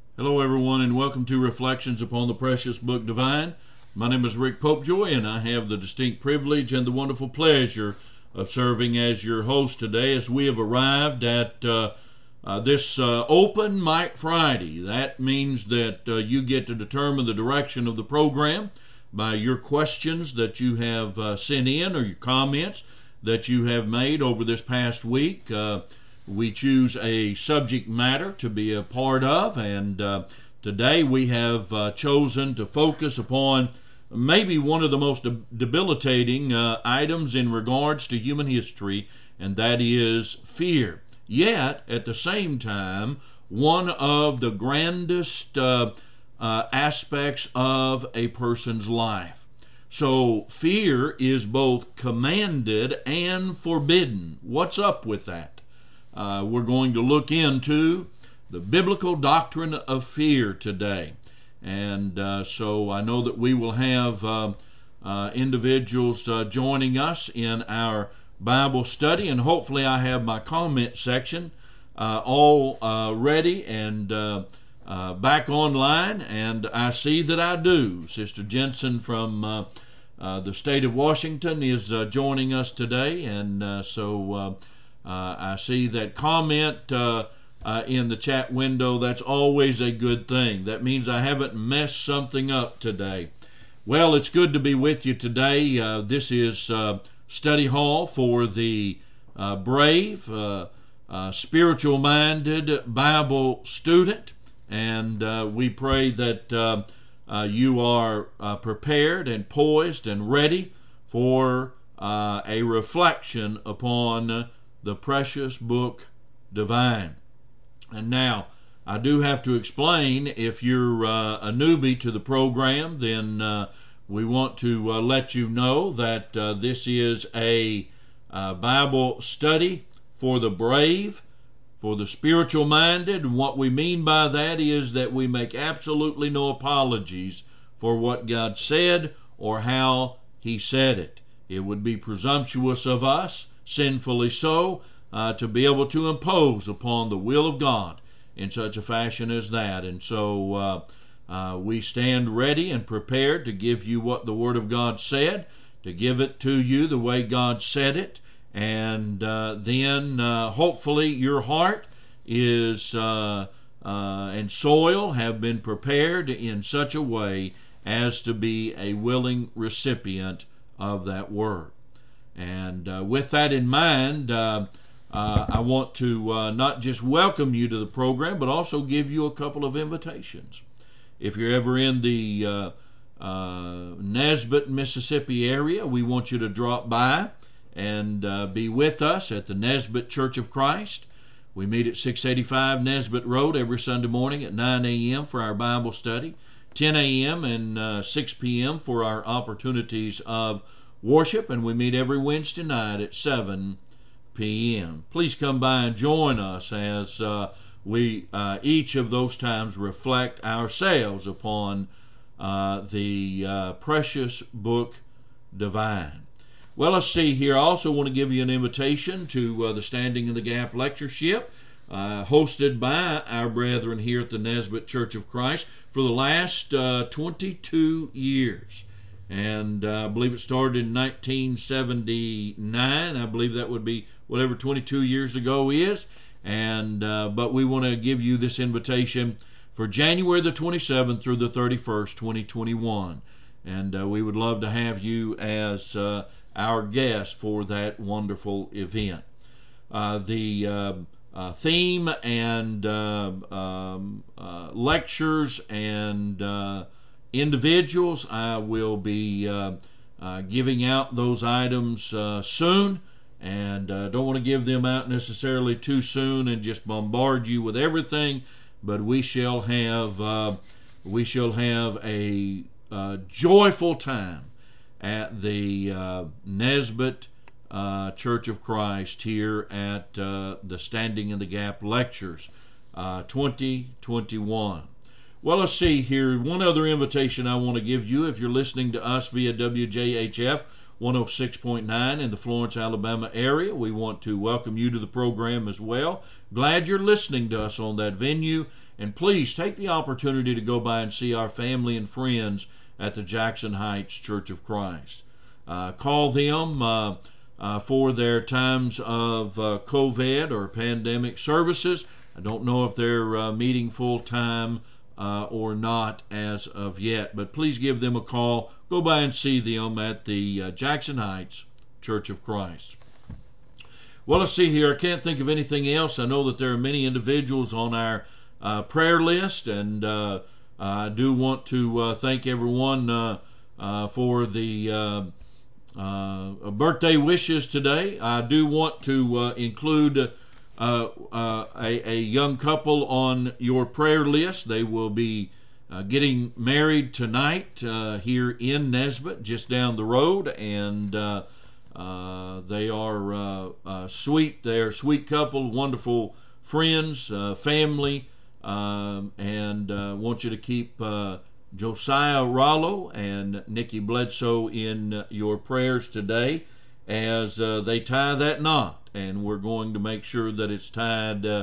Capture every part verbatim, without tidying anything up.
Hello, everyone, and welcome to Reflections upon the Precious Book Divine. My name is Rick Popejoy, and I have the distinct privilege and the wonderful pleasure of serving as your host today as we have arrived at uh, uh, this uh, Open Mic Friday. That means that uh, you get to determine the direction of the program by your questions that you have uh, sent in or your comments that you have made over this past week. Uh, we choose a subject matter to be a part of, and uh, today we have uh, chosen to focus upon maybe one of the most debilitating uh, items in regards to human history, and that is fear. Yet, at the same time, one of the grandest uh, uh, aspects of a person's life. So, fear is both commanded and forbidden. What's up with that? Uh, we're going to look into the biblical doctrine of fear today. And uh, so I know that we will have uh, uh, individuals uh, joining us in our Bible study, and hopefully I have my comment section uh, all uh, ready and uh, uh, back online, and I see that I do. Sister Jensen from uh, uh, the state of Washington is uh, joining us today, and uh, so uh, uh, I see that comment uh, Uh, in the chat window. That's always a good thing. That means I haven't messed something up today. Well, it's good to be with you today. Uh, this is uh, Study Hall for the uh, brave, uh, uh, spiritual-minded Bible student, and uh, we pray that uh, uh, you are uh, prepared and poised and ready for uh, a reflection upon the precious book divine. And now, I do have to explain, if you're uh, a newbie to the program, then uh, we want to uh, let you know that uh, this is a uh, Bible study for the brave, for the spiritual-minded. And what we mean by that is that we make absolutely no apologies for what God said or how He said it. It would be presumptuous of us, sinfully so, Uh, to be able to impose upon the will of God in such a fashion as that. And so uh, uh, we stand ready and prepared to give you what the Word of God said, to give it to you the way God said it, and uh, then uh, hopefully your heart is uh, uh, and soil have been prepared in such a way as to be a willing recipient of that Word. And uh, with that in mind, uh, Uh, I want to uh, not just welcome you to the program, but also give you a couple of invitations. If you're ever in the uh, uh, Nesbit, Mississippi area, we want you to drop by and uh, be with us at the Nesbit Church of Christ. We meet at six eighty-five Nesbit Road every Sunday morning at nine a.m. for our Bible study, ten a.m. and uh, six p.m. for our opportunities of worship, and we meet every Wednesday night at seven p.m. Please come by and join us as uh, we uh, each of those times reflect ourselves upon uh, the uh, precious book divine. Well, let's see here. I also want to give you an invitation to uh, the Standing in the Gap Lectureship, uh, hosted by our brethren here at the Nesbit Church of Christ for the last uh, twenty-two years. And uh, I believe it started in nineteen seventy-nine. I believe that would be whatever twenty-two years ago is. And uh, but we want to give you this invitation for January the twenty-seventh through the thirty-first, twenty twenty-one. And uh, we would love to have you as uh, our guest for that wonderful event. Uh, the uh, uh, theme and uh, um, uh, lectures and uh, individuals, I will be uh, uh, giving out those items uh, soon, and uh, don't want to give them out necessarily too soon and just bombard you with everything, but we shall have uh, we shall have a uh, joyful time at the uh, Nesbit uh, Church of Christ here at uh, the Standing in the Gap Lectures uh, twenty twenty-one. Well, let's see here. One other invitation I want to give you, if you're listening to us via W J H F one oh six point nine in the Florence, Alabama area, we want to welcome you to the program as well. Glad you're listening to us on that venue, And please take the opportunity to go by and see our family and friends at the Jackson Heights Church of Christ. Uh, call them uh, uh, for their times of uh, COVID or pandemic services. I don't know if they're uh, meeting full time uh, or not as of yet, but please give them a call. Go by and see them at the uh, Jackson Heights Church of Christ. Well, let's see here. I can't think of anything else. I know that there are many individuals on our uh, prayer list, and uh, I do want to uh, thank everyone uh, uh, for the uh, uh, birthday wishes today. I do want to uh, include uh, uh, a, a young couple on your prayer list. They will be uh, getting married tonight uh, here in Nesbit, just down the road, and uh, uh, they are uh, uh, sweet. They are a sweet couple, wonderful friends, uh, family. Um, and uh, want you to keep uh, Josiah Rollo and Nikki Bledsoe in uh, your prayers today as uh, they tie that knot, and we're going to make sure that it's tied uh,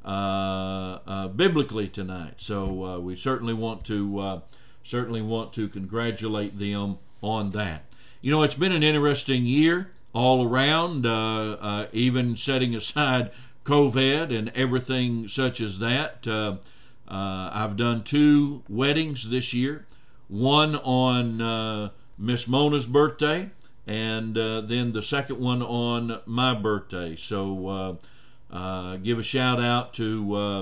uh, uh, biblically tonight. So uh, we certainly want to uh, certainly want to congratulate them on that. You know, it's been an interesting year all around, uh, uh, even setting aside COVID and everything such as that. Uh, uh, I've done two weddings this year, one on uh, Miss Mona's birthday, and uh, then the second one on my birthday. So uh, uh, give a shout out to uh,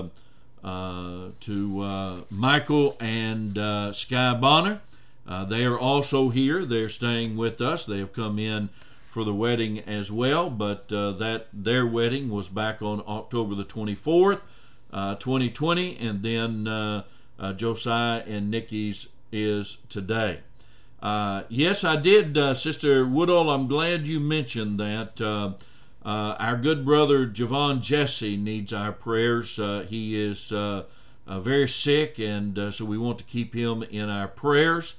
uh, to uh, Michael and uh, Sky Bonner. Uh, they are also here. They're staying with us. They have come in for the wedding as well, but uh, that their wedding was back on October the twenty-fourth, uh, twenty twenty, and then uh, uh, Josiah and Nikki's is today. Uh, yes, I did, uh, Sister Woodall. I'm glad you mentioned that. Uh, uh, our good brother Javon Jesse needs our prayers. Uh, he is uh, uh, very sick, and uh, so we want to keep him in our prayers,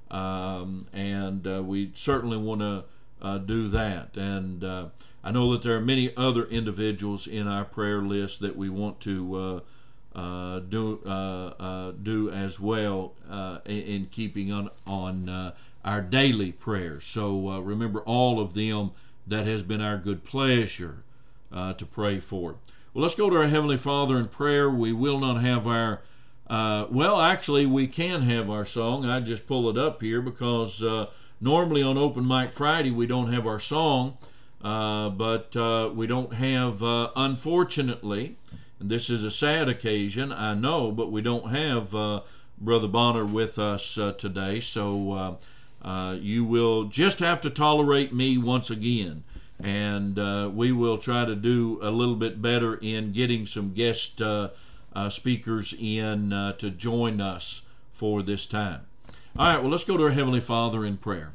um, and uh, we certainly want to Uh, do that. And uh, I know that there are many other individuals in our prayer list that we want to uh, uh, do uh, uh, do as well uh, in, in keeping on on uh, our daily prayers. So uh, remember all of them. That has been our good pleasure uh, to pray for. Well, let's go to our Heavenly Father in prayer. We will not have our uh, well, actually, we can have our song. I just pull it up here because Uh, Normally on Open Mic Friday we don't have our song, uh, but uh, we don't have, uh, unfortunately, and this is a sad occasion, I know, but we don't have uh, Brother Bonner with us uh, today, so uh, uh, you will just have to tolerate me once again, and uh, we will try to do a little bit better in getting some guest uh, uh, speakers in uh, to join us for this time. All right, well, let's go to our Heavenly Father in prayer.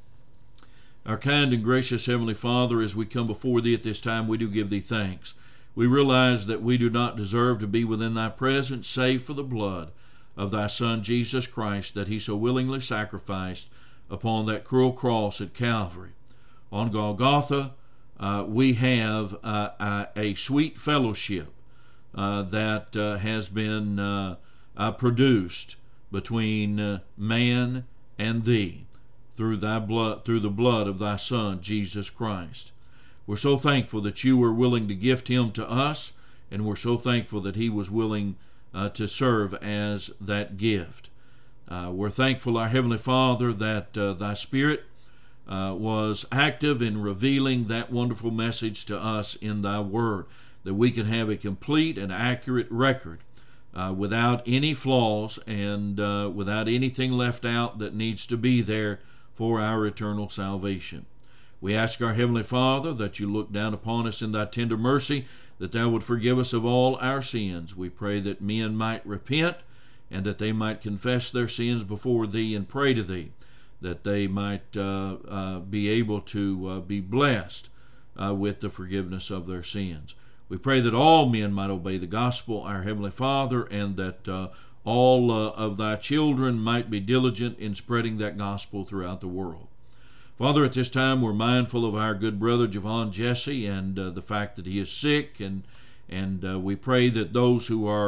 Our kind and gracious Heavenly Father, as we come before Thee at this time, we do give Thee thanks. We realize that we do not deserve to be within Thy presence, save for the blood of Thy Son, Jesus Christ, that He so willingly sacrificed upon that cruel cross at Calvary. On Golgotha, uh, we have uh, a, a sweet fellowship uh, that uh, has been uh, uh, produced between uh, man and Thee through thy blood, through the blood of Thy Son, Jesus Christ. We're so thankful that You were willing to gift Him to us, and we're so thankful that He was willing uh, to serve as that gift. Uh, we're thankful, our Heavenly Father, that uh, Thy Spirit uh, was active in revealing that wonderful message to us in Thy Word, that we can have a complete and accurate record Uh, without any flaws and uh, without anything left out that needs to be there for our eternal salvation. We ask our Heavenly Father that You look down upon us in Thy tender mercy, that Thou would forgive us of all our sins. We pray that men might repent and that they might confess their sins before Thee and pray to Thee, that they might uh, uh, be able to uh, be blessed uh, with the forgiveness of their sins. We pray that all men might obey the gospel, our Heavenly Father, and that uh, all uh, of Thy children might be diligent in spreading that gospel throughout the world. Father, at this time we're mindful of our good brother Javon Jesse and uh, the fact that he is sick, and and uh, we pray that those who are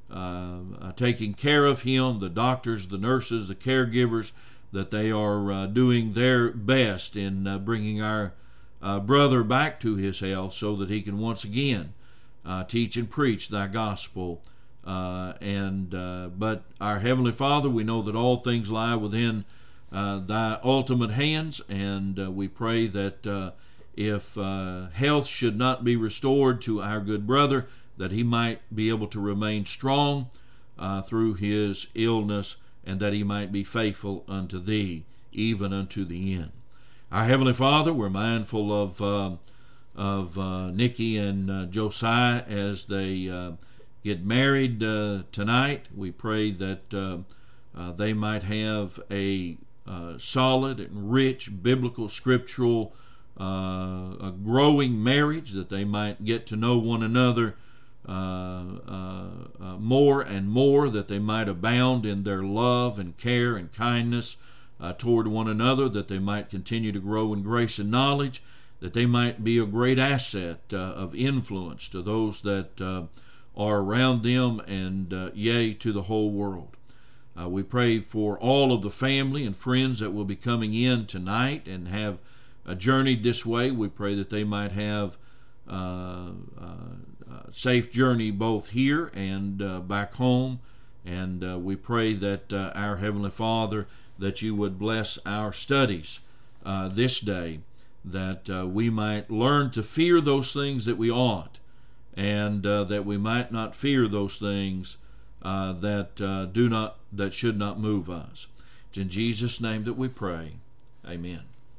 uh, uh, taking care of him, the doctors, the nurses, the caregivers, that they are uh, doing their best in uh, bringing our uh, brother back to his health so that he can once again uh, teach and preach thy gospel. Uh, and uh, but our Heavenly Father, we know that all things lie within uh, thy ultimate hands, and uh, we pray that uh, if uh, health should not be restored to our good brother, that he might be able to remain strong uh, through his illness, and that he might be faithful unto thee, even unto the end. Our Heavenly Father, we're mindful of uh, of uh, Nikki and uh, Josiah as they uh, get married uh, tonight. We pray that uh, uh, they might have a uh, solid and rich biblical, scriptural, uh, a growing marriage, that they might get to know one another uh, uh, uh, more and more, that they might abound in their love and care and kindness uh, toward one another, that they might continue to grow in grace and knowledge, that they might be a great asset uh, of influence to those that uh, are around them, and uh, yea, to the whole world. Uh, we pray for all of the family and friends that will be coming in tonight and have uh, journeyed this way. We pray that they might have uh, uh, uh, safe journey both here and uh, back home. And uh, we pray that uh, our Heavenly Father, that you would bless our studies uh, this day, that uh, we might learn to fear those things that we ought, and uh, that we might not fear those things uh, that uh, do not, that should not move us. It's in Jesus' name that we pray. Amen.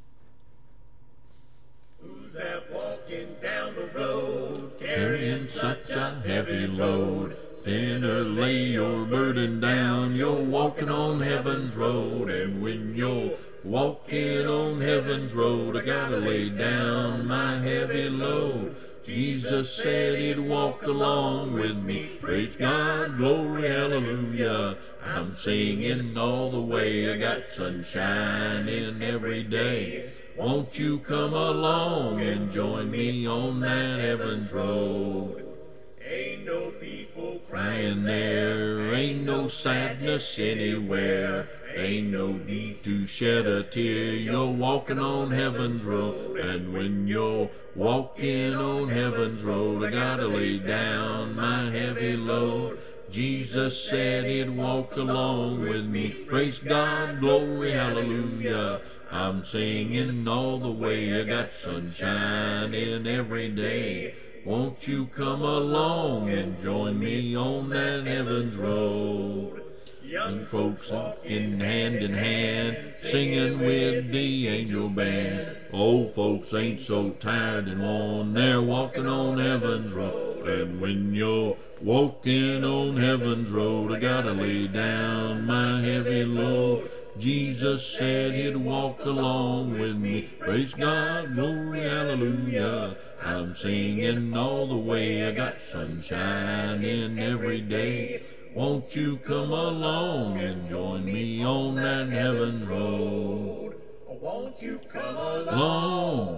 Who's that walking down the road, Carrying such a heavy load? Sinner, lay your burden down. You're walking on heaven's road, and when you're walking on heaven's road, I gotta lay down my heavy load. Jesus said he'd walk along with me. Praise God, glory, hallelujah. I'm singing all the way. I got sunshine in every day. Won't you come along and join me on that heaven's road? Ain't no people Crying there, ain't no sadness anywhere. Ain't no need to shed a tear. You're walking on heaven's road, and when you're walking on heaven's road, I gotta lay down my heavy load. Jesus said he'd walk along with me. Praise God, glory, hallelujah. I'm singing all the way. I got sunshine in every day. Won't you come along and join me on that heaven's road? Young folks walking hand in hand, singing with the angel band. Old folks ain't so tired and worn, they're walking on heaven's road. And when you're walking on heaven's road, I gotta lay down my heavy load. Jesus said he'd walk along with me. Praise God, glory, hallelujah. I'm singing all the way. I got sunshine in every day. Won't you come along and join me on that heaven's road? Won't you come along Long.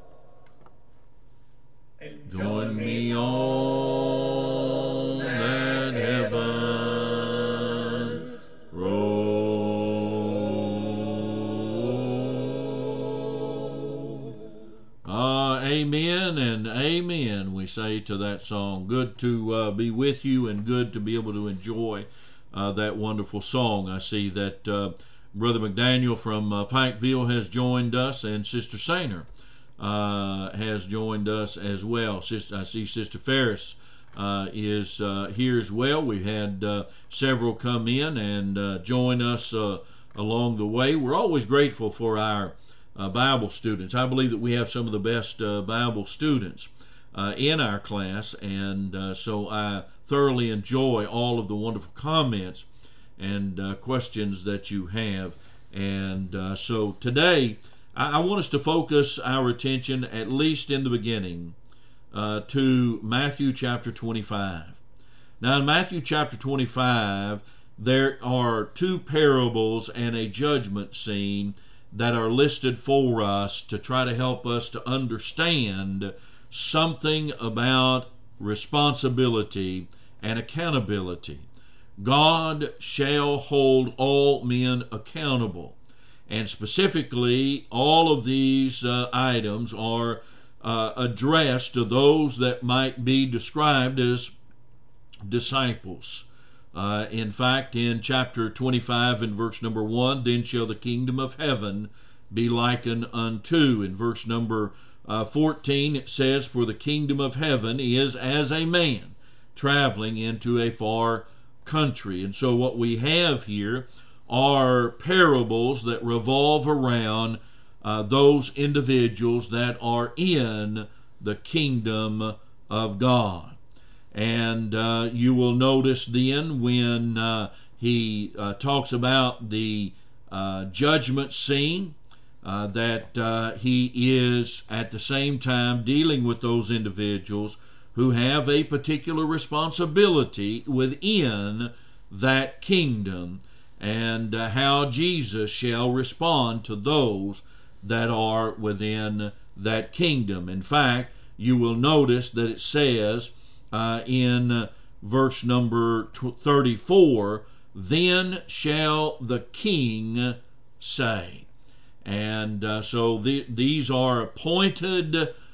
and Join me on that heaven's road. Ah, amen and amen, we say to that song. Good to uh, be with you, and good to be able to enjoy uh, that wonderful song. I see that uh, Brother McDaniel from uh, Pikeville has joined us, and Sister Sainer uh, has joined us as well. Sister, I see Sister Ferris uh, is uh, here as well. We had uh, several come in and uh, join us uh, along the way. We're always grateful for our uh, Bible students. I believe that we have some of the best uh, Bible students uh, in our class, and uh, so I thoroughly enjoy all of the wonderful comments and uh, questions that you have. And uh, so today, I, I want us to focus our attention, at least in the beginning, uh, to Matthew chapter twenty-five. Now, in Matthew chapter twenty-five, there are two parables and a judgment scene that are listed for us to try to help us to understand something about responsibility and accountability. God shall hold all men accountable. And specifically, all of these uh, items are uh, addressed to those that might be described as disciples. Uh, in fact, in chapter twenty-five and verse number one, then shall the kingdom of heaven be likened unto. In verse number uh, fourteen, it says, for the kingdom of heaven is as a man traveling into a far country. And so what we have here are parables that revolve around uh, those individuals that are in the kingdom of God. And uh, you will notice then when uh, he uh, talks about the uh, judgment scene, uh, that uh, he is at the same time dealing with those individuals who have a particular responsibility within that kingdom, and uh, how Jesus shall respond to those that are within that kingdom. In fact, you will notice that it says uh, in uh, verse number thirty-four, then shall the king say. And uh, so the, these are appointed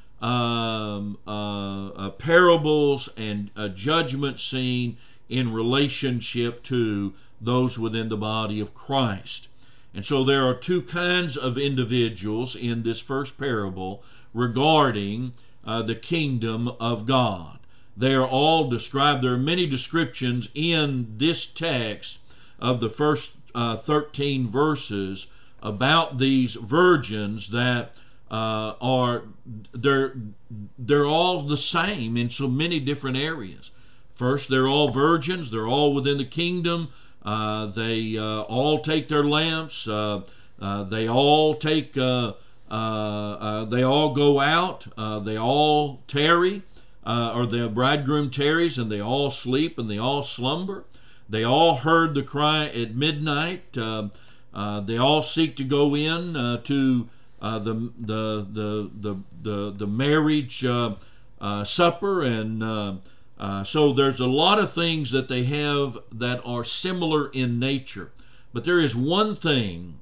um, uh, uh, parables and a judgment scene in relationship to those within the body of Christ. And so there are two kinds of individuals in this first parable regarding uh, the kingdom of God. They are all described. There are many descriptions in this text of the first uh, thirteen verses about these virgins that uh, are they're they're all the same in so many different areas. First, they're all virgins. They're all within the kingdom. Uh, they uh, all take their lamps. Uh, uh, they all take. Uh, uh, uh, they all go out. Uh, they all tarry, uh, or the bridegroom tarries, and they all sleep and they all slumber. They all heard the cry at midnight. Uh, uh, they all seek to go in uh, to uh, the, the the the the the marriage uh, uh, supper, and uh, uh, so there's a lot of things that they have that are similar in nature. But there is one thing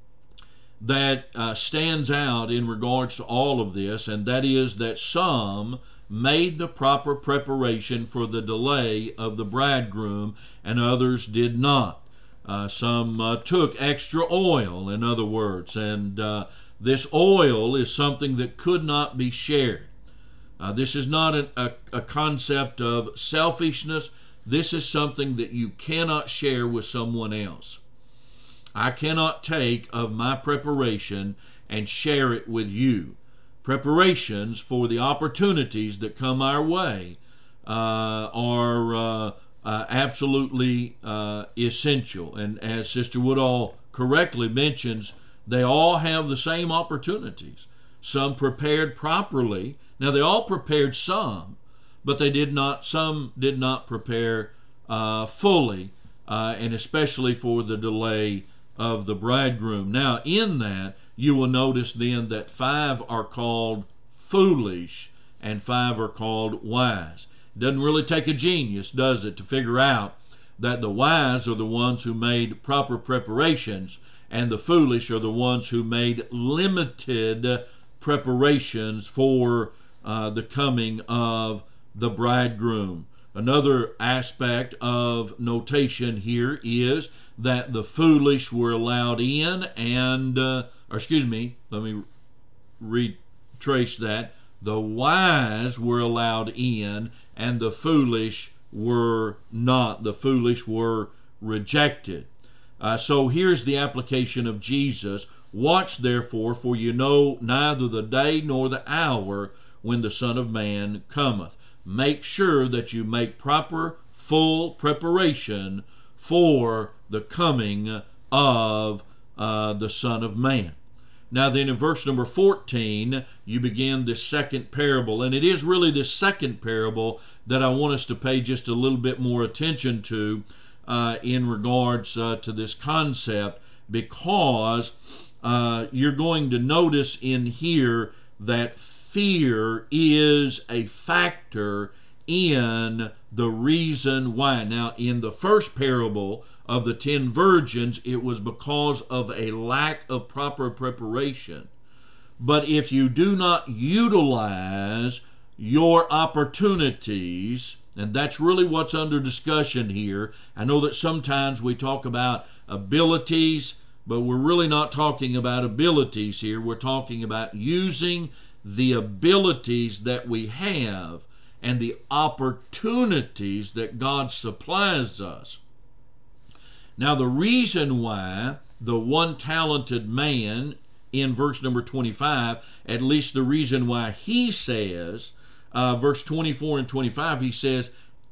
that uh, stands out in regards to all of this, and that is that some made the proper preparation for the delay of the bridegroom, and others did not. Uh, some uh, took extra oil, in other words, and uh, this oil is something that could not be shared. Uh, this is not a, a, a concept of selfishness. This is something that you cannot share with someone else. I cannot take of my preparation and share it with you. Preparations for the opportunities that come our way uh, are uh, uh, absolutely uh, essential. And as Sister Woodall correctly mentions, they all have the same opportunities. Some prepared properly. Now, they all prepared some, but they did not. Some did not prepare uh, fully, uh, and especially for the delay of the bridegroom. Now, in that, you will notice then that five are called foolish and five are called wise. It doesn't really take a genius, does it, to figure out that the wise are the ones who made proper preparations and the foolish are the ones who made limited preparations for uh, the coming of the bridegroom. Another aspect of notation here is that the foolish were allowed in and, uh, or excuse me, let me retrace that. The wise were allowed in and the foolish were not. The foolish were rejected. Uh, so here's the application of Jesus. Watch therefore, for you know neither the day nor the hour when the Son of Man cometh. Make sure that you make proper, full preparation for the coming of uh, the Son of Man. Now then, in verse number fourteen, you begin this second parable, and it is really this second parable that I want us to pay just a little bit more attention to uh, in regards uh, to this concept, because uh, you're going to notice in here that fear is a factor in the reason why. Now, in the first parable of the ten virgins, it was because of a lack of proper preparation. But if you do not utilize your opportunities, and that's really what's under discussion here. I know that sometimes we talk about abilities, but we're really not talking about abilities here. We're talking about using the abilities that we have and the opportunities that God supplies us. Now, the reason why the one talented man in verse number twenty-five, at least the reason why he says, uh, verse twenty-four and twenty-five, he says,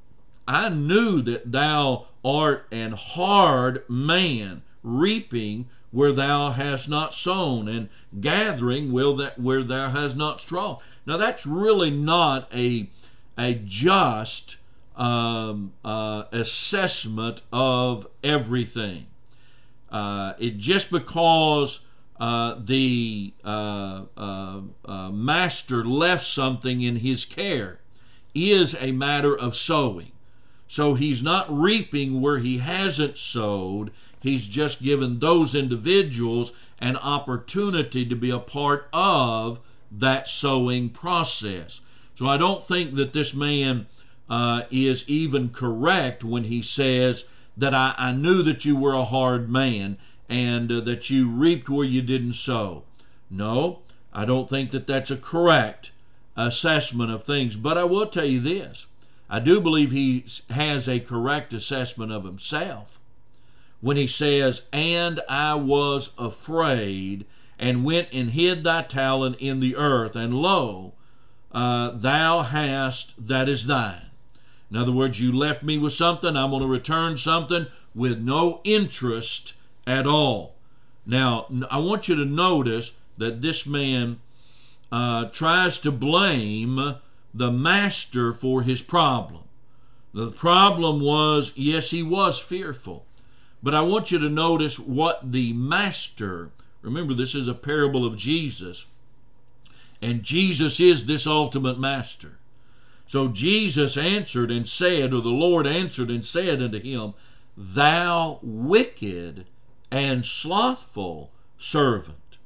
I knew that thou art an hard man, reaping where thou hast not sown, and gathering where thou hast not strawed. Now, that's really not a, a just um, uh, assessment of everything. Uh, it just because Uh, the uh, uh, uh, master left something in his care is a matter of sowing. So he's not reaping where he hasn't sowed. He's just given those individuals an opportunity to be a part of that sowing process. So I don't think that this man uh, is even correct when he says that I, I knew that you were a hard man and uh, that you reaped where you didn't sow. No, I don't think that that's a correct assessment of things. But I will tell you this. I do believe he has a correct assessment of himself when he says, and I was afraid, and went and hid thy talent in the earth, and lo, uh, thou hast that is thine. In other words, you left me with something, I'm going to return something with no interest at all. Now, I want you to notice that this man uh, tries to blame the master for his problem. The problem was, yes, he was fearful. But I want you to notice what the master, remember this is a parable of Jesus, and Jesus is this ultimate master. So Jesus answered and said, or the Lord answered and said unto him, thou wicked and slothful servant.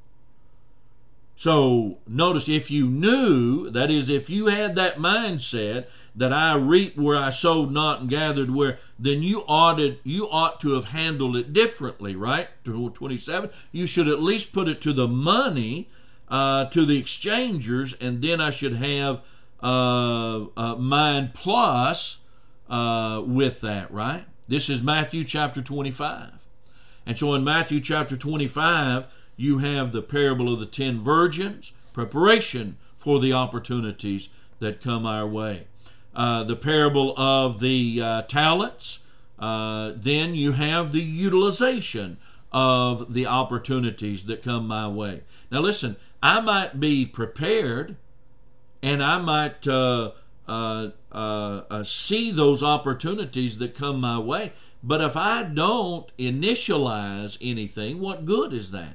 So notice, if you knew, that is, if you had that mindset that I reaped where I sowed not and gathered where, then you ought to, you ought to have handled it differently, right? twenty-seven, you should at least put it to the money, uh, to the exchangers, and then I should have uh, uh, mine plus uh, with that, right? This is Matthew chapter twenty-five. And so in Matthew chapter twenty-five, you have the parable of the ten virgins, preparation for the opportunities that come our way. Uh, the parable of the uh, talents, uh, then you have the utilization of the opportunities that come my way. Now listen, I might be prepared, and I might uh, uh, uh, uh, see those opportunities that come my way, but if I don't initialize anything, what good is that?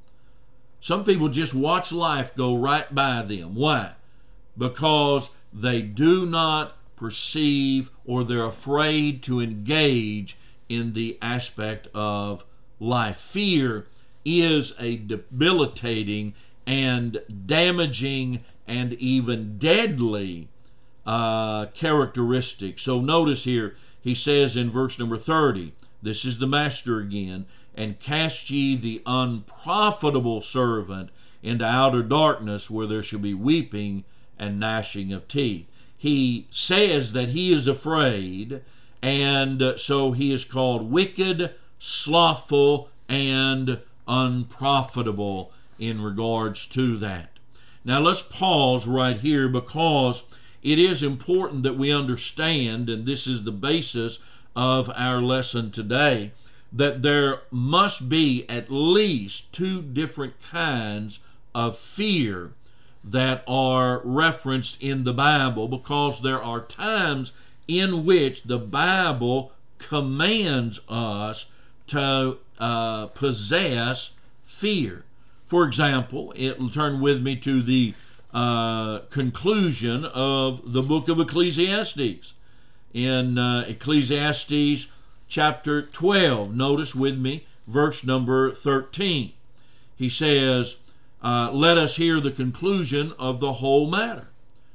Some people just watch life go right by them. Why? Because they do not perceive, or they're afraid to engage in the aspect of life. Fear is a debilitating and damaging and even deadly uh, characteristic. So notice here, he says in verse number thirty, this is the master again, and cast ye the unprofitable servant into outer darkness, where there shall be weeping and gnashing of teeth. He says that he is afraid, and so he is called wicked, slothful, and unprofitable in regards to that. Now let's pause right here, because it is important that we understand, and this is the basis of our lesson today, that there must be at least two different kinds of fear that are referenced in the Bible, because there are times in which the Bible commands us to uh, possess fear. For example, it, turn with me to the uh, conclusion of the book of Ecclesiastes. In uh, Ecclesiastes chapter twelve, notice with me verse number thirteen. He says, uh, let us hear the conclusion of the whole matter.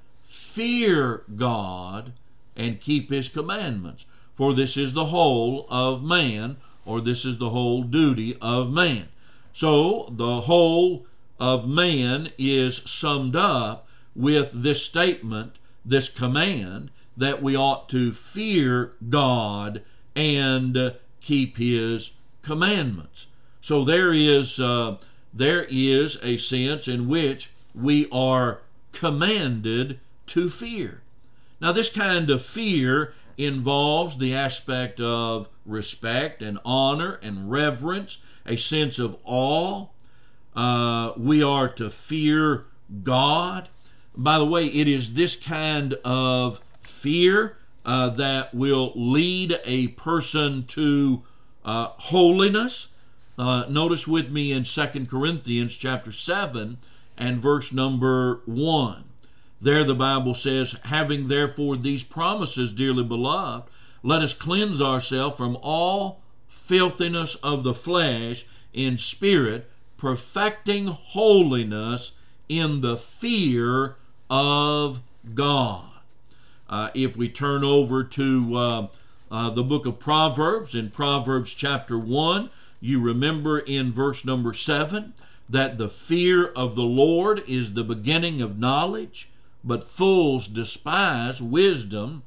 Fear God and keep his commandments, for this is the whole of man, or this is the whole duty of man. So the whole of man is summed up with this statement, this command, that we ought to fear God and keep his commandments. So there is uh, there is a sense in which we are commanded to fear. Now, this kind of fear involves the aspect of respect and honor and reverence, a sense of awe. Uh, we are to fear God. By the way, it is this kind of fear uh, that will lead a person to uh, holiness. Uh, notice with me in Second Corinthians chapter seven and verse number one. There the Bible says, having therefore these promises, dearly beloved, let us cleanse ourselves from all filthiness of the flesh in spirit, perfecting holiness in the fear of God. Uh, if we turn over to uh, uh, the book of Proverbs, in Proverbs chapter one, you remember in verse number seven that the fear of the Lord is the beginning of knowledge, but fools despise wisdom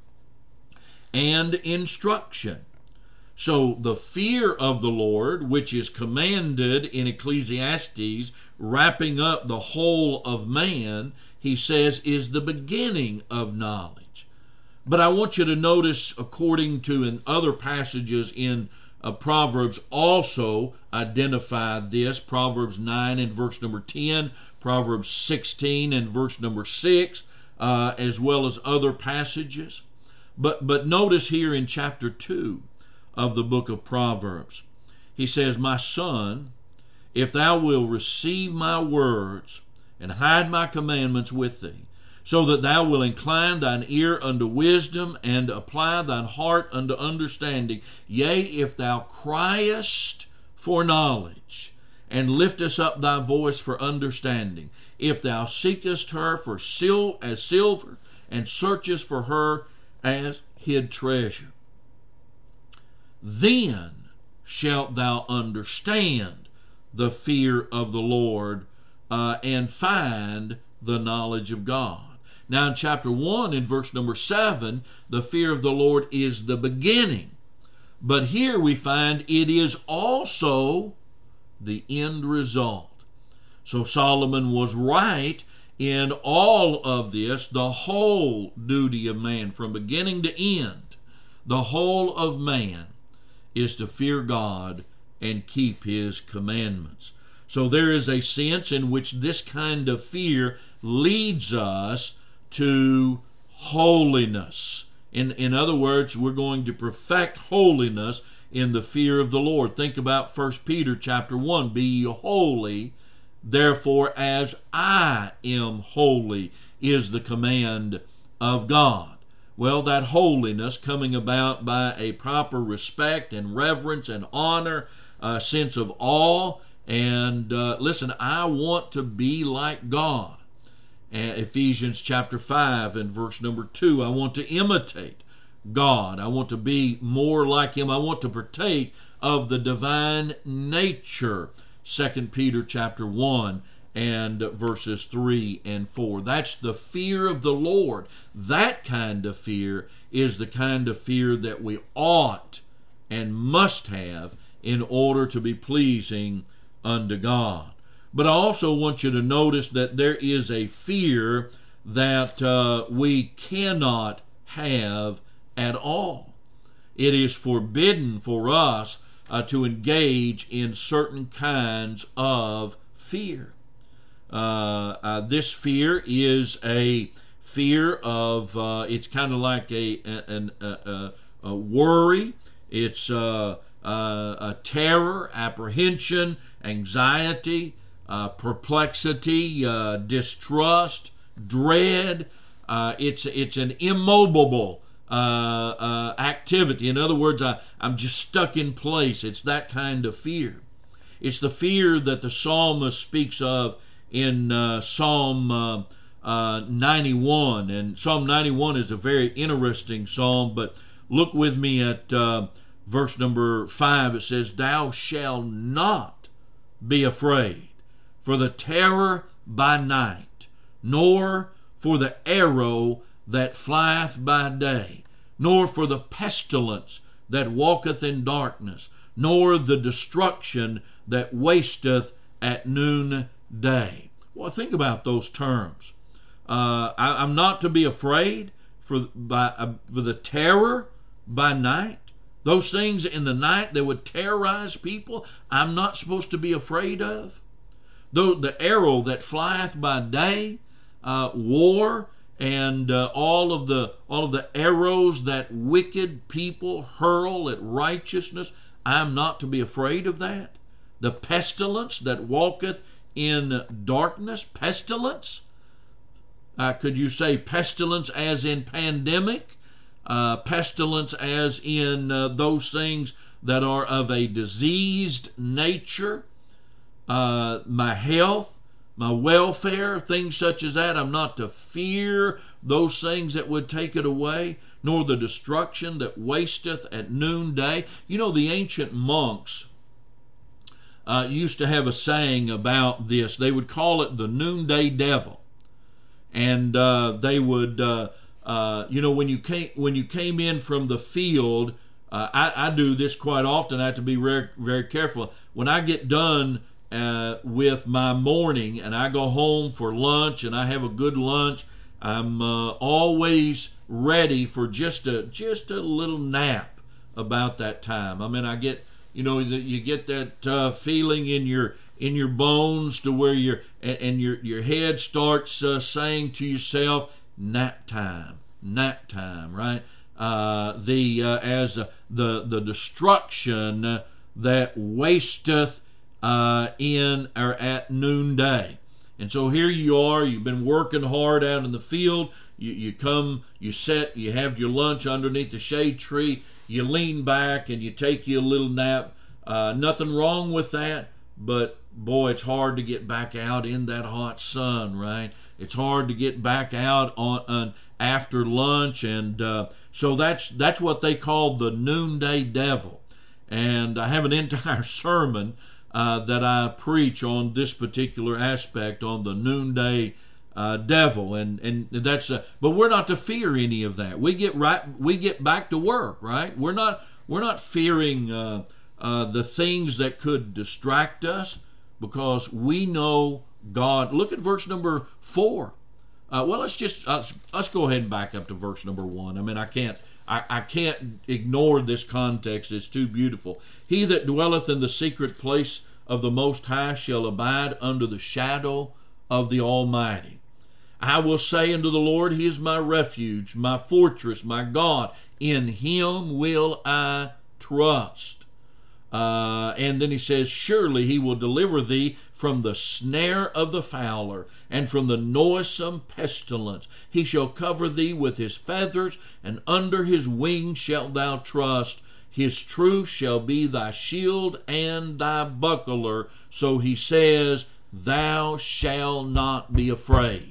and instruction. So the fear of the Lord, which is commanded in Ecclesiastes, wrapping up the whole of man, he says, is the beginning of knowledge. But I want you to notice, according to in other passages in uh, Proverbs, also identify this. Proverbs nine and verse number ten, Proverbs sixteen and verse number six, uh, as well as other passages. But, but notice here in chapter two of the book of Proverbs, he says, my son, if thou wilt receive my words and hide my commandments with thee, so that thou wilt incline thine ear unto wisdom and apply thine heart unto understanding, yea, if thou criest for knowledge and liftest up thy voice for understanding, if thou seekest her for sil- as silver and searchest for her as hid treasure, then shalt thou understand the fear of the Lord uh, and find the knowledge of God. Now in chapter one, in verse number seven, the fear of the Lord is the beginning. But here we find it is also the end result. So Solomon was right in all of this, the whole duty of man, from beginning to end, the whole of man is to fear God and keep his commandments. So there is a sense in which this kind of fear leads us to holiness. In, in other words, we're going to perfect holiness in the fear of the Lord. Think about First Peter chapter one. Be ye holy, therefore, as I am holy, is the command of God. Well, that holiness coming about by a proper respect and reverence and honor, a sense of awe. And uh, listen, I want to be like God. And Ephesians chapter five and verse number two, I want to imitate God. I want to be more like him. I want to partake of the divine nature. Second Peter chapter one and verses three and four. That's the fear of the Lord. That kind of fear is the kind of fear that we ought and must have in order to be pleasing unto God. But I also want you to notice that there is a fear that uh, we cannot have at all. It is forbidden for us uh, to engage in certain kinds of fear. Uh, uh, this fear is a fear of, uh, it's kind of like a, a, a, a, a worry. It's uh, uh, a terror, apprehension, anxiety, Uh, perplexity, uh, distrust, dread. Uh, it's it's an immobile uh, uh, activity. In other words, I, I'm just stuck in place. It's that kind of fear. It's the fear that the psalmist speaks of in uh, Psalm uh, uh, ninety-one. And Psalm ninety-one is a very interesting psalm, but look with me at uh, verse number five. It says, "Thou shalt not be afraid for the terror by night, nor for the arrow that flieth by day, nor for the pestilence that walketh in darkness, nor the destruction that wasteth at noonday." Well, think about those terms. Uh, I, I'm not to be afraid for by uh, for the terror by night. Those things in the night that would terrorize people, I'm not supposed to be afraid of. Though the arrow that flieth by day, uh, war, and uh, all of the all of the arrows that wicked people hurl at righteousness, I'm not to be afraid of that. The pestilence that walketh in darkness, pestilence. Uh, could you say pestilence as in pandemic? Uh, pestilence as in uh, those things that are of a diseased nature? Uh, my health, my welfare, things such as that. I'm not to fear those things that would take it away, nor the destruction that wasteth at noonday. You know, the ancient monks uh, used to have a saying about this. They would call it the noonday devil. And uh, they would, uh, uh, you know, when you came when you came in from the field, uh, I, I do this quite often. I have to be very, very careful. When I get done uh, with my morning and I go home for lunch and I have a good lunch, I'm uh, always ready for just a just a little nap about that time. I mean, I get, you know, you get that uh, feeling in your in your bones to where you're and, and your your head starts uh, saying to yourself, nap time, nap time, right? Uh, the uh, as uh, the the destruction that wasteth uh, in or at noonday. And so here you are, you've been working hard out in the field, you, you come, you sit, you have your lunch underneath the shade tree, you lean back and you take you a little nap. Uh, nothing wrong with that, but boy, it's hard to get back out in that hot sun, right? It's hard to get back out on, on after lunch, and uh, so that's that's what they call the noonday devil. And I have an entire sermon uh, that I preach on this particular aspect, on the noonday uh, devil, and and that's. Uh, but we're not to fear any of that. We get right. We get back to work, right? We're not. We're not fearing uh, uh, the things that could distract us, because we know God. Look at verse number four. Uh, well, let's just uh, let's go ahead and back up to verse number one. I mean, I can't I, I can't ignore this context. It's too beautiful. He that dwelleth in the secret place of the Most High shall abide under the shadow of the Almighty. I will say unto the Lord, He is my refuge, my fortress, my God. In Him will I trust. Uh, and then he says, surely He will deliver thee from the snare of the fowler and from the noisome pestilence. He shall cover thee with His feathers, and under His wings shalt thou trust. His truth shall be thy shield and thy buckler. So he says, thou shalt not be afraid.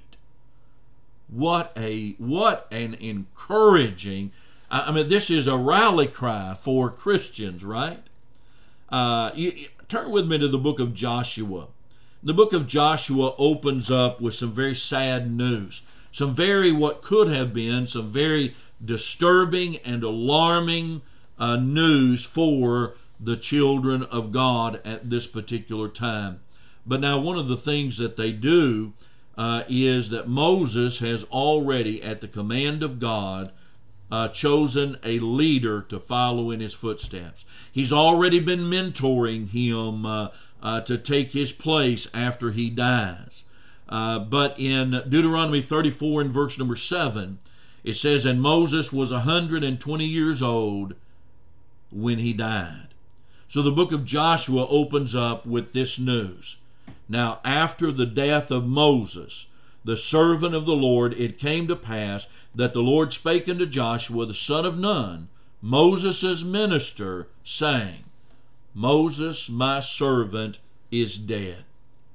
What a what an encouraging, I mean, this is a rally cry for Christians, right? Uh, you, you, turn with me to the book of Joshua. The book of Joshua opens up with some very sad news. Some very, what could have been, some very disturbing and alarming uh, news for the children of God at this particular time. But now one of the things that they do uh, is that Moses has already, at the command of God, Uh, chosen a leader to follow in his footsteps. He's already been mentoring him uh, uh, to take his place after he dies. Uh, but in Deuteronomy thirty-four and verse number seven, it says, and Moses was one hundred twenty years old when he died. So the book of Joshua opens up with this news. Now, after the death of Moses, the servant of the Lord, it came to pass that the Lord spake unto Joshua, the son of Nun, Moses' minister, saying, Moses, my servant, is dead.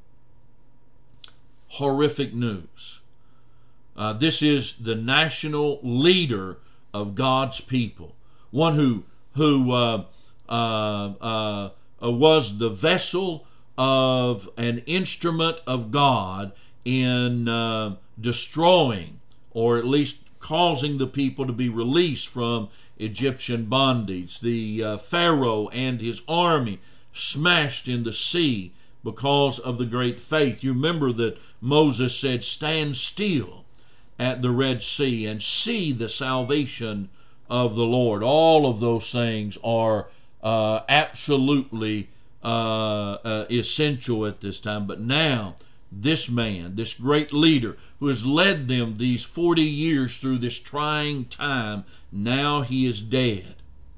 Horrific news. Uh, this is the national leader of God's people, one who who uh, uh, uh, was the vessel of an instrument of God in uh, destroying, or at least causing the people to be released from Egyptian bondage. The uh, Pharaoh and his army smashed in the sea because of the great faith. You remember that Moses said, stand still at the Red Sea and see the salvation of the Lord. All of those things are uh, absolutely uh, uh, essential at this time. But now, this man, this great leader who has led them these forty years through this trying time, now he is dead.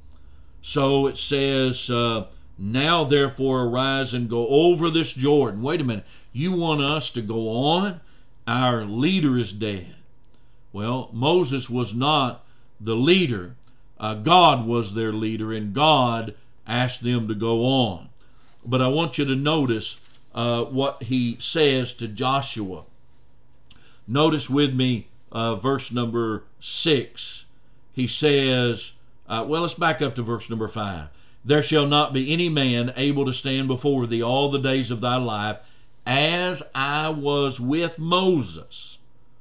So it says, uh, now therefore arise and go over this Jordan. Wait a minute, you want us to go on? Our leader is dead. Well, Moses was not the leader. Uh, God was their leader, and God asked them to go on. But I want you to notice uh, what he says to Joshua. Notice with me uh, verse number six. He says, uh, well, let's back up to verse number five. There shall not be any man able to stand before thee all the days of thy life. As I was with Moses,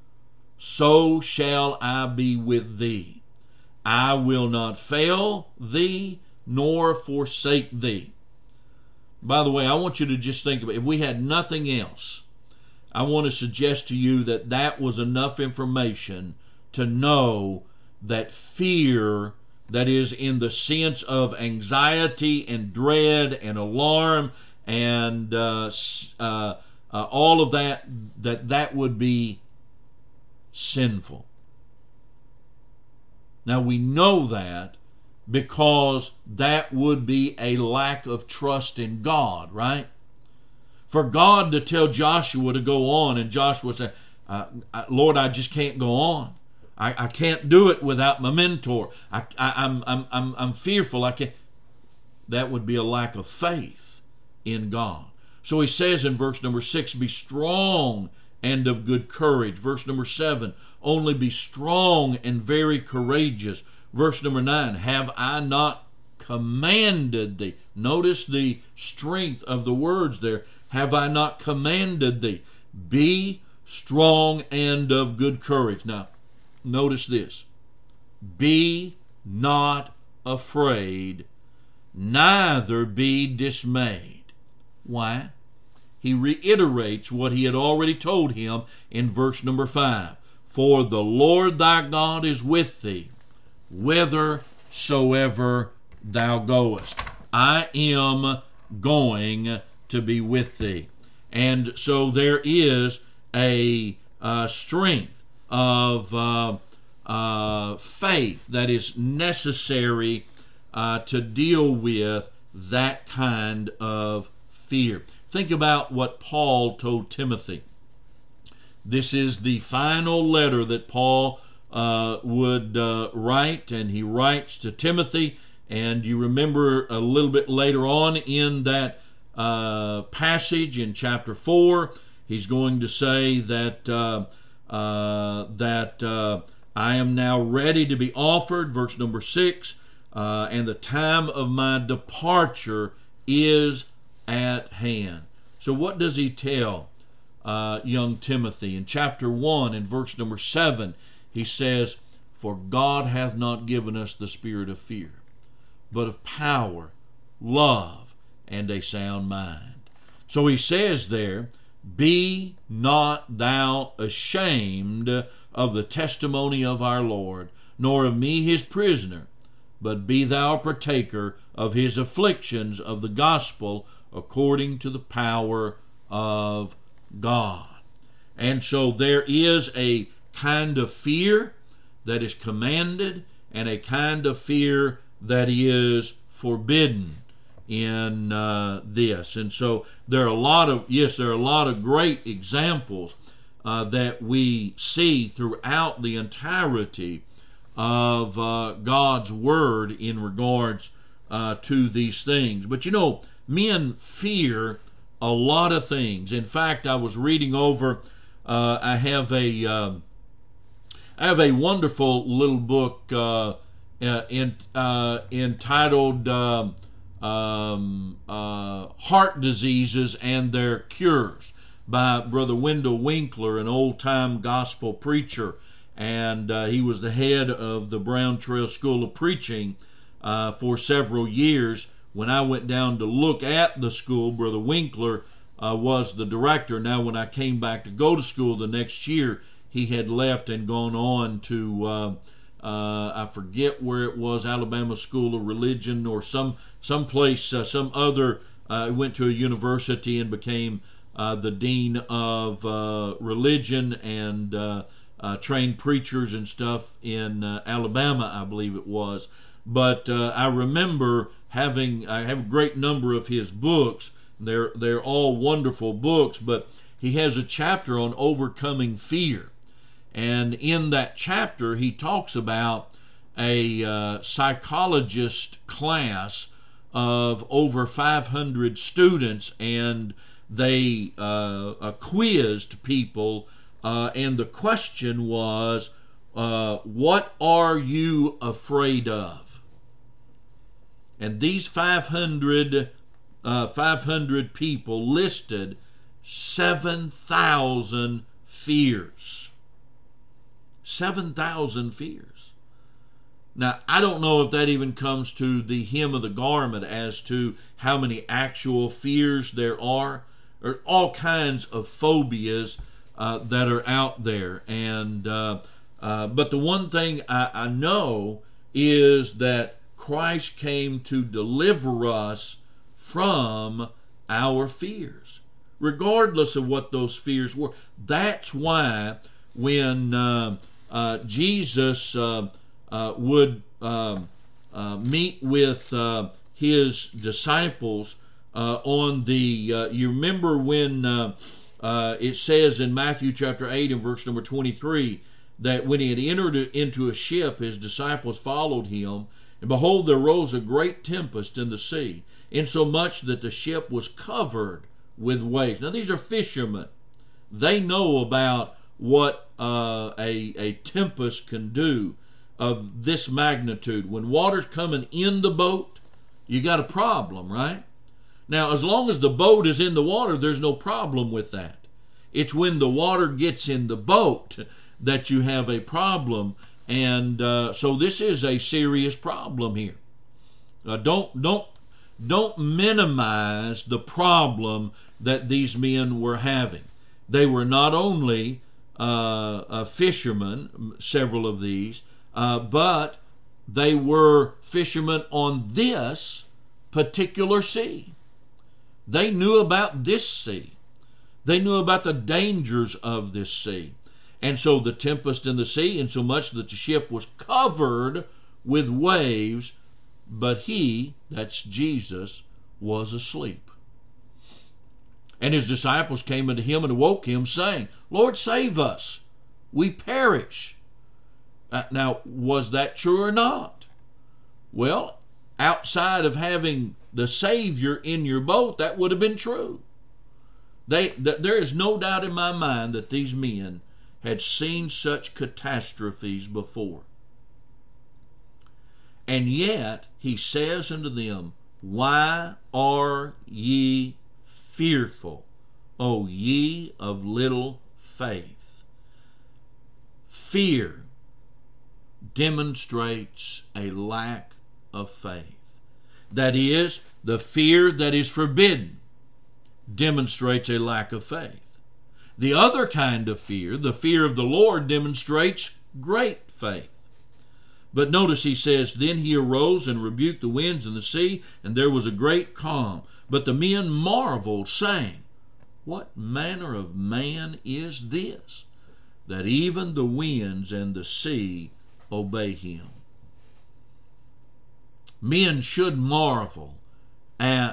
so shall I be with thee. I will not fail thee, nor forsake thee. By the way, I want you to just think about it. If we had nothing else, I want to suggest to you that that was enough information to know that fear, that is in the sense of anxiety and dread and alarm and uh, uh, uh, all of that, that that would be sinful. Now we know that because that would be a lack of trust in God, right? For God to tell Joshua to go on, and Joshua said, uh, Lord, I just can't go on. I, I can't do it without my mentor. I, I, I'm, I'm, I'm, I'm fearful. I can't. That would be a lack of faith in God. So he says in verse number six, be strong and of good courage. Verse number seven, only be strong and very courageous. Verse number nine, have I not commanded thee? Notice the strength of the words there. Have I not commanded thee? Be strong and of good courage. Now, notice this. Be not afraid, neither be dismayed. Why? He reiterates what he had already told him in verse number five. For the Lord thy God is with thee, whithersoever thou goest. I am going to be with thee. And so there is a uh, strength of uh, uh, faith that is necessary uh, to deal with that kind of fear. Think about what Paul told Timothy. This is the final letter that Paul uh, would uh, write, and he writes to Timothy. And you remember a little bit later on in that uh, passage in chapter four, he's going to say that uh, uh, that uh, I am now ready to be offered. Verse number six, uh, and the time of my departure is at hand. So what does he tell uh, young Timothy? In chapter one, in verse number seven, he says, for God hath not given us the spirit of fear, but of power, love, and a sound mind. So he says there, be not thou ashamed of the testimony of our Lord, nor of me his prisoner, but be thou a partaker of his afflictions of the gospel according to the power of God. And so there is a kind of fear that is commanded and a kind of fear that is forbidden in uh, this. And so there are a lot of, yes, there are a lot of great examples uh, that we see throughout the entirety of uh, God's Word in regards uh, to these things. But you know, men fear a lot of things. In fact, I was reading over, uh, I have a, uh, I have a wonderful little book uh, uh, in, uh, entitled uh, um, uh, Heart Diseases and Their Cures by Brother Wendell Winkler, an old-time gospel preacher, and uh, he was the head of the Brown Trail School of Preaching uh, for several years. When I went down to look at the school, Brother Winkler uh, was the director. Now, when I came back to go to school the next year, he had left and gone on to, uh, uh, I forget where it was, Alabama School of Religion or some some place, uh, some other, uh, went to a university and became uh, the dean of uh, religion and uh, uh, trained preachers and stuff in uh, Alabama, I believe it was. But uh, I remember having, I have a great number of his books. They're, they're all wonderful books, but he has a chapter on overcoming fear. And in that chapter, he talks about a uh, psychologist class of over five hundred students, and they uh, uh, quizzed people, uh, and the question was, uh, what are you afraid of? And these five hundred, uh, five hundred people listed seven thousand fears. seven thousand fears. Now, I don't know if that even comes to the hem of the garment as to how many actual fears there are. There's all kinds of phobias uh, that are out there. And uh, uh, but the one thing I, I know is that Christ came to deliver us from our fears, regardless of what those fears were. That's why when uh, uh, Jesus uh, uh, would uh, uh, meet with uh, his disciples uh, on the, uh, you remember when uh, uh, it says in Matthew chapter eight and verse number twenty-three, that when he had entered into a ship, his disciples followed him, and behold, there rose a great tempest in the sea, insomuch that the ship was covered with waves. Now, these are fishermen. They know about what uh, a, a tempest can do of this magnitude. When water's coming in the boat, you got a problem, right? Now, as long as the boat is in the water, there's no problem with that. It's when the water gets in the boat that you have a problem. And uh, so this is a serious problem here. Uh, don't don't don't minimize the problem that these men were having. They were not only uh, uh, fishermen, several of these, uh, but they were fishermen on this particular sea. They knew about this sea. They knew about the dangers of this sea. And so the tempest in the sea, insomuch that the ship was covered with waves, but he, that's Jesus, was asleep. And his disciples came unto him and awoke him, saying, Lord, save us, we perish. Uh, now, was that true or not? Well, outside of having the Savior in your boat, that would have been true. They, th- there is no doubt in my mind that these men had seen such catastrophes before. And yet, he says unto them, Why are ye fearful, O ye of little faith? Fear demonstrates a lack of faith. That is, the fear that is forbidden demonstrates a lack of faith. The other kind of fear, the fear of the Lord, demonstrates great faith. But notice he says, Then he arose and rebuked the winds and the sea, and there was a great calm. But the men marveled, saying, What manner of man is this, that even the winds and the sea obey him? Men should marvel at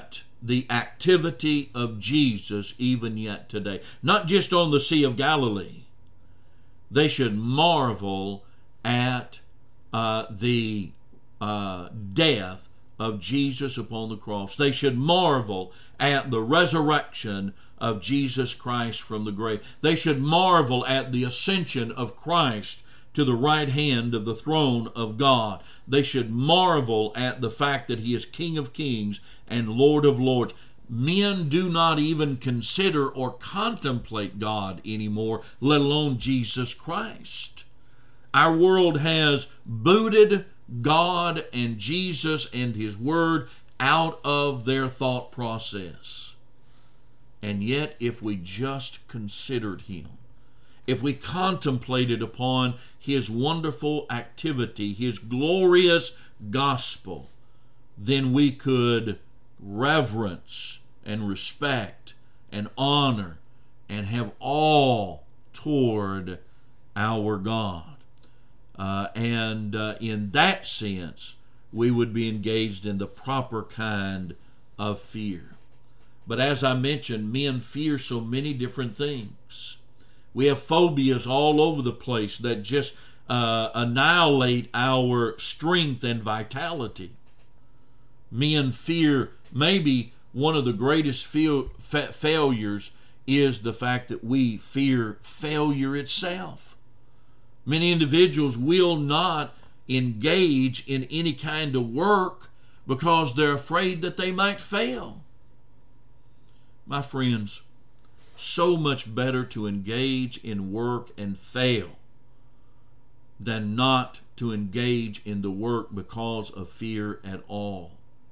the activity of Jesus even yet today. Not just on the Sea of Galilee. They should marvel at uh, the uh, death of Jesus upon the cross. They should marvel at the resurrection of Jesus Christ from the grave. They should marvel at the ascension of Christ to the right hand of the throne of God. They should marvel at the fact that he is King of kings and Lord of lords. Men do not even consider or contemplate God anymore, let alone Jesus Christ. Our world has booted God and Jesus and his word out of their thought process. And yet, if we just considered him, if we contemplated upon his wonderful activity, his glorious gospel, then we could reverence and respect and honor and have awe toward our God. Uh, and uh, in that sense, we would be engaged in the proper kind of fear. But as I mentioned, men fear so many different things. We have phobias all over the place that just uh, annihilate our strength and vitality. Men fear, maybe one of the greatest fa- fa- failures is the fact that we fear failure itself. Many individuals will not engage in any kind of work because they're afraid that they might fail. My friends, so much better to engage in work and fail than not to engage in the work because of fear at all.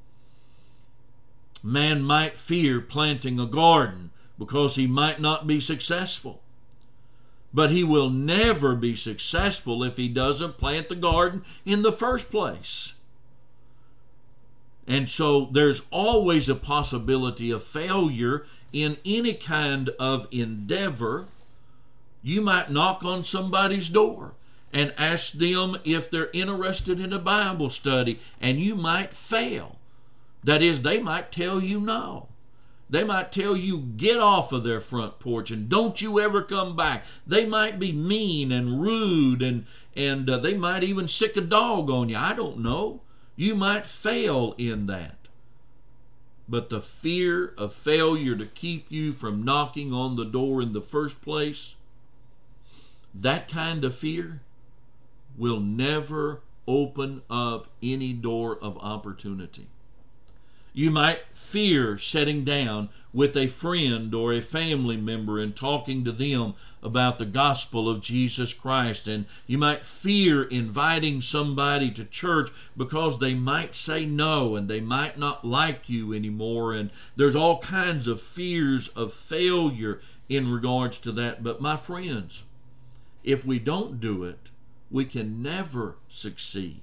Man might fear planting a garden because he might not be successful. But he will never be successful if he doesn't plant the garden in the first place. And so there's always a possibility of failure in any kind of endeavor. You might knock on somebody's door and ask them if they're interested in a Bible study, and you might fail. That is, they might tell you no. They might tell you, get off of their front porch and don't you ever come back. They might be mean and rude, and, and uh, they might even sick a dog on you. I don't know. You might fail in that. But the fear of failure to keep you from knocking on the door in the first place, that kind of fear will never open up any door of opportunity. You might fear sitting down with a friend or a family member and talking to them about the gospel of Jesus Christ. And you might fear inviting somebody to church because they might say no and they might not like you anymore. And there's all kinds of fears of failure in regards to that. But my friends, if we don't do it, we can never succeed.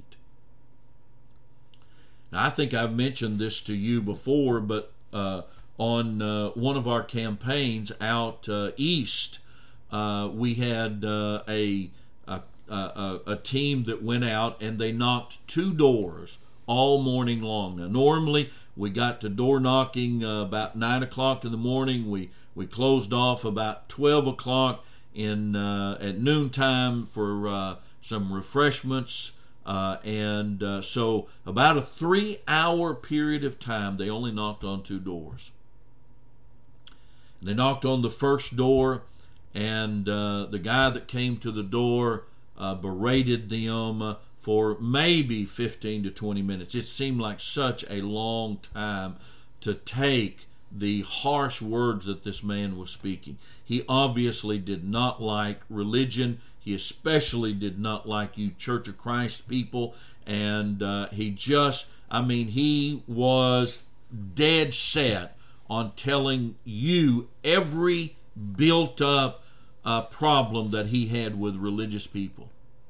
Now, I think I've mentioned this to you before, but uh, on uh, one of our campaigns out uh, east, uh, we had uh, a, a, a, a team that went out and they knocked two doors all morning long. Now, normally we got to door knocking uh, about nine o'clock in the morning. We we closed off about twelve o'clock in uh, at noontime for uh, some refreshments. Uh, and uh, so about a three-hour period of time, they only knocked on two doors. And they knocked on the first door, and uh, the guy that came to the door uh, berated them uh, for maybe fifteen to twenty minutes. It seemed like such a long time to take the harsh words that this man was speaking. He obviously did not like religion. He especially did not like you Church of Christ people. And uh, he just, I mean, he was dead set on telling you every built up uh, problem that he had with religious people.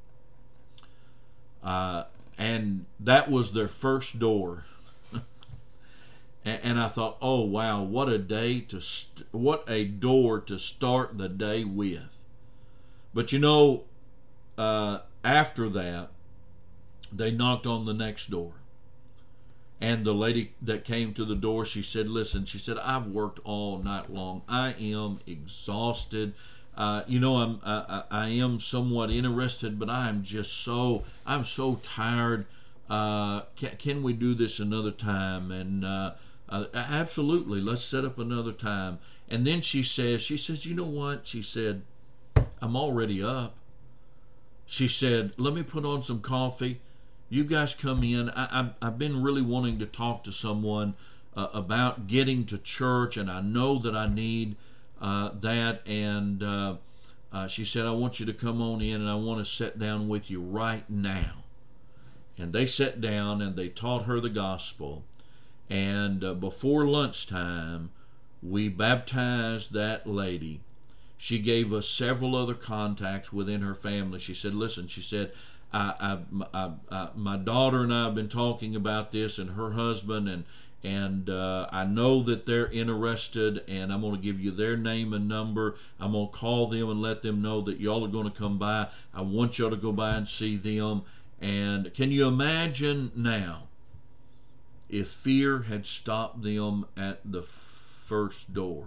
Uh, and that was their first door. And I thought, oh wow, what a day to st- what a door to start the day with. But you know, uh, after that, they knocked on the next door, And the lady that came to the door, she said, listen, she said, I've worked all night long. I am exhausted. Uh, you know, I'm, I, I am somewhat interested, but I'm just so, I'm so tired. Uh, can, can we do this another time? And uh, uh, absolutely, let's set up another time. And then she says, she says, you know what? She said, I'm already up. She said, let me put on some coffee. You guys come in. I, I, I've been really wanting to talk to someone uh, about getting to church, and I know that I need uh, that. And uh, uh, she said, I want you to come on in, and I want to sit down with you right now. And they sat down, and they taught her the gospel. And uh, before lunchtime, we baptized that lady. She gave us several other contacts within her family. She said, listen, she said, I, I, I, I, my daughter and I have been talking about this, and her husband, and and uh, I know that they're interested, and I'm going to give you their name and number. I'm going to call them and let them know that y'all are going to come by. I want y'all to go by and see them. And can you imagine now if fear had stopped them at the first door?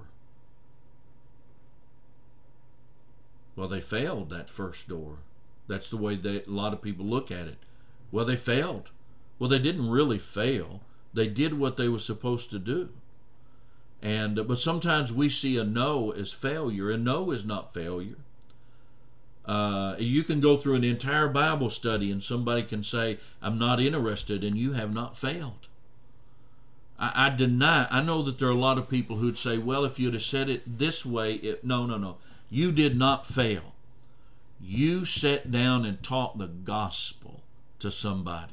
Well, they failed that first door. That's the way they, a lot of people look at it. Well, they failed. Well, they didn't really fail. They did what they were supposed to do. And but sometimes we see a no as failure. A no is not failure. Uh, you can go through an entire Bible study and somebody can say, I'm not interested, and you have not failed. I, I deny, I know that there are a lot of people who'd say, well, if you'd have said it this way, it, no, no, no. You did not fail. You sat down and taught the gospel to somebody.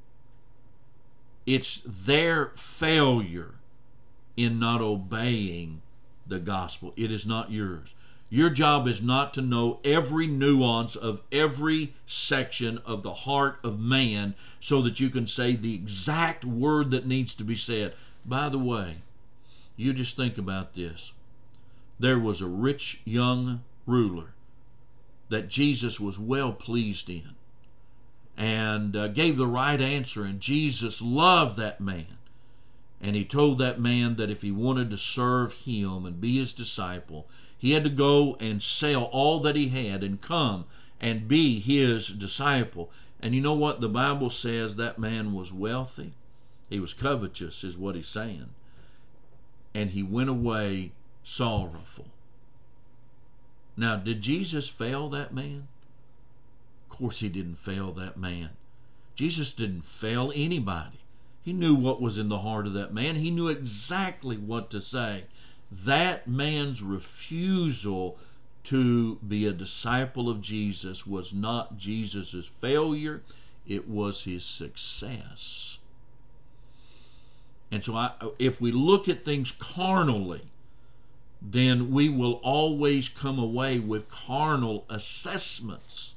It's their failure in not obeying the gospel. It is not yours. Your job is not to know every nuance of every section of the heart of man so that you can say the exact word that needs to be said. By the way, you just think about this. There was a rich young ruler that Jesus was well pleased in, and uh, gave the right answer, and Jesus loved that man. And he told that man that if he wanted to serve him and be his disciple, he had to go and sell all that he had and come and be his disciple. And you know what? The Bible says that man was wealthy. He was covetous, is what he's saying. And he went away sorrowful. Now, did Jesus fail that man? Of course he didn't fail that man. Jesus didn't fail anybody. He knew what was in the heart of that man. He knew exactly what to say. That man's refusal to be a disciple of Jesus was not Jesus' failure. It was his success. And so I, if we look at things carnally, then we will always come away with carnal assessments.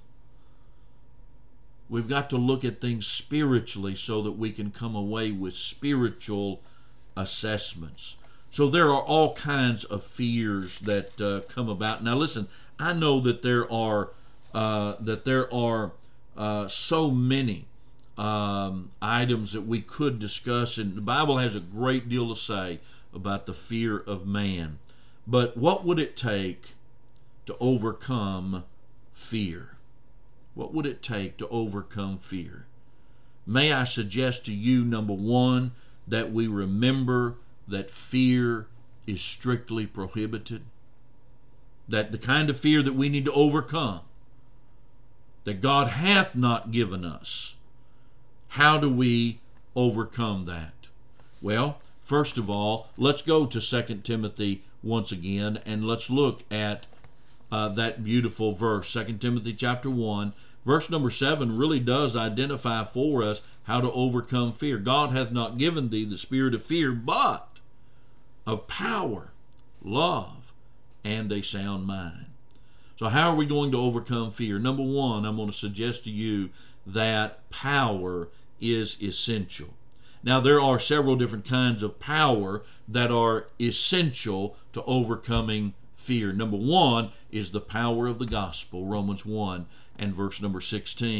We've got to look at things spiritually so that we can come away with spiritual assessments. So there are all kinds of fears that uh, come about. Now listen, I know that there are uh, that there are uh, so many um, items that we could discuss, and the Bible has a great deal to say about the fear of man. But what would it take to overcome fear? What would it take to overcome fear? May I suggest to you, number one, that we remember that fear is strictly prohibited. That the kind of fear that we need to overcome, that God hath not given us. How do we overcome that? Well, first of all, let's go to Second Timothy once again, and let's look at uh, that beautiful verse. Second Timothy chapter one, verse number seven really does identify for us how to overcome fear. God hath not given thee the spirit of fear, but of power, love, and a sound mind. So how are we going to overcome fear? Number one, I'm going to suggest to you that power is essential. Now, there are several different kinds of power that are essential to overcoming fear. Number one is the power of the gospel, Romans one and verse number sixteen.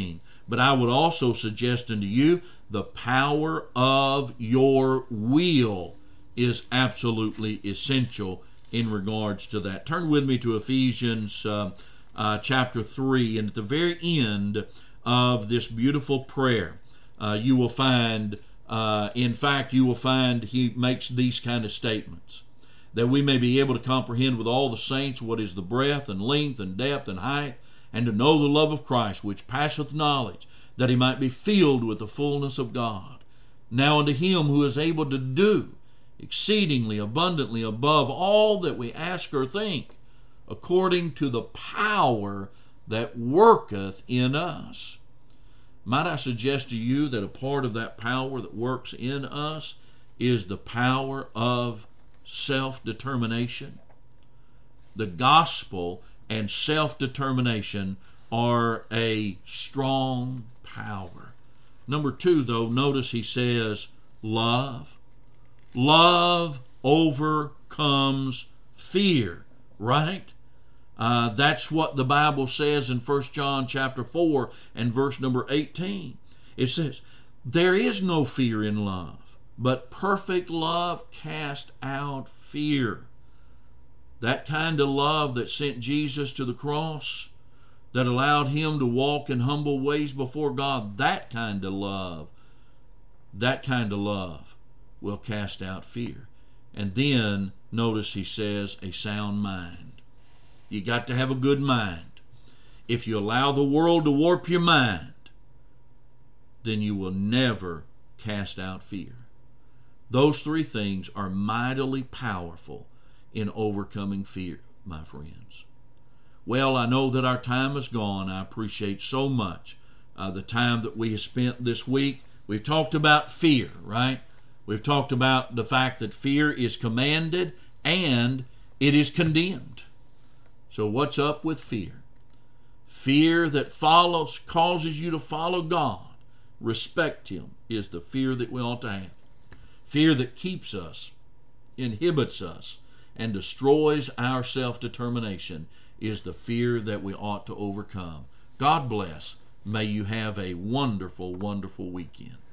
But I would also suggest unto you the power of your will is absolutely essential in regards to that. Turn with me to Ephesians uh, uh, chapter three, and at the very end of this beautiful prayer, uh, you will find, uh, in fact, you will find he makes these kind of statements. That we may be able to comprehend with all the saints what is the breadth and length and depth and height, and to know the love of Christ, which passeth knowledge, that he might be filled with the fullness of God. Now unto him who is able to do exceedingly abundantly above all that we ask or think, according to the power that worketh in us. Might I suggest to you that a part of that power that works in us is the power of self-determination? The gospel and self-determination are a strong power. Number two, though, notice he says love. Love overcomes fear, right? Uh, that's what the Bible says in First John chapter four and verse number eighteen. It says, there is no fear in love, but perfect love casts out fear. That kind of love that sent Jesus to the cross, that allowed him to walk in humble ways before God, that kind of love, that kind of love will cast out fear. And then, notice he says, a sound mind. You got to have a good mind. If you allow the world to warp your mind, then you will never cast out fear. Those three things are mightily powerful in overcoming fear, my friends. Well, I know that our time is gone. I appreciate so much uh, the time that we have spent this week. We've talked about fear, right? We've talked about the fact that fear is commanded and it is condemned. So what's up with fear? Fear that follows, causes you to follow God, respect him, is the fear that we ought to have. Fear that keeps us, inhibits us, and destroys our self-determination is the fear that we ought to overcome. God bless. May you have a wonderful, wonderful weekend.